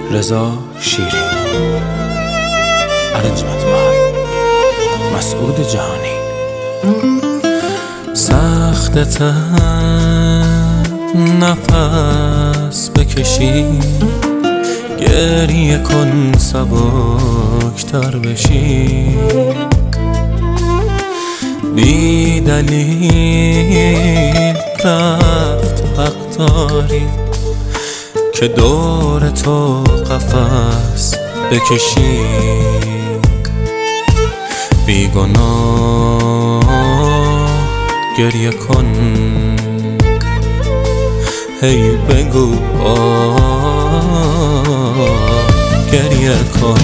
رضا شیری. ارنجمنت بای مسعود جهانی. سخت نفس بکشی، گریه کن سبکتر بشی، بی دلیل رفت حق داری که دور تو قفس بکشی. بی گناه گریه کن، هی بگو گریه کن.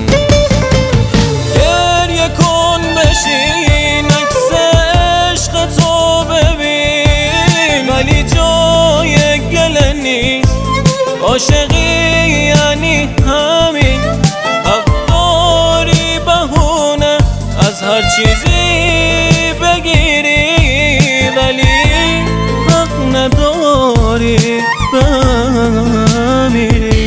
گریه کن بشین عکس عشق تو ببین، ولی جای گله نیست. عاشقی یعنی همین، حق داری بهونه از هر چیزی بگیری، ولی حق نداری بمیری.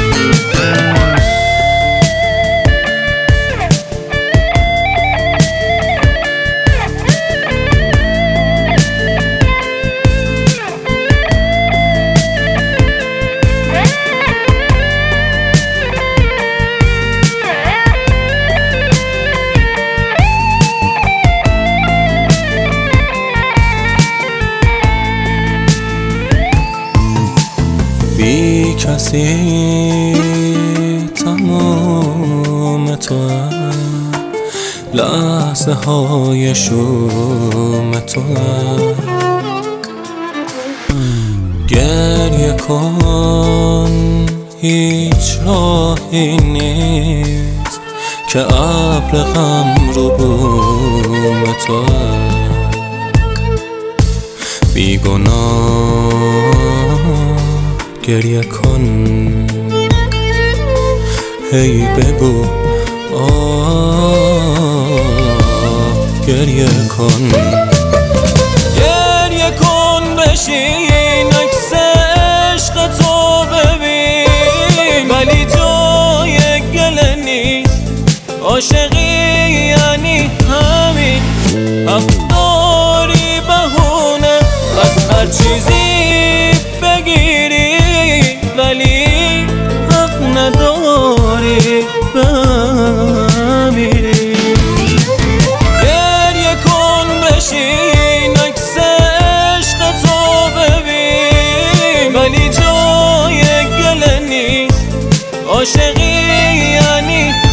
بی کسی تمام تو، لحظه های شوم تو. گریه کن، هیچ راهی نیست که ابر غم رو بوم تو. بی گناه گریه کن، هی بگو گریه کن. گریه کن بشین عکس عشق تو ببین، ولی جای گله نیست. عاشقی یعنی همین، حق داری بهونه از هر چیزی بگیری، ولی حق نداری بمیری. گریه کن بشین عکس عشق تو ببین، ولی جای گله نیست. عاشقی یعنی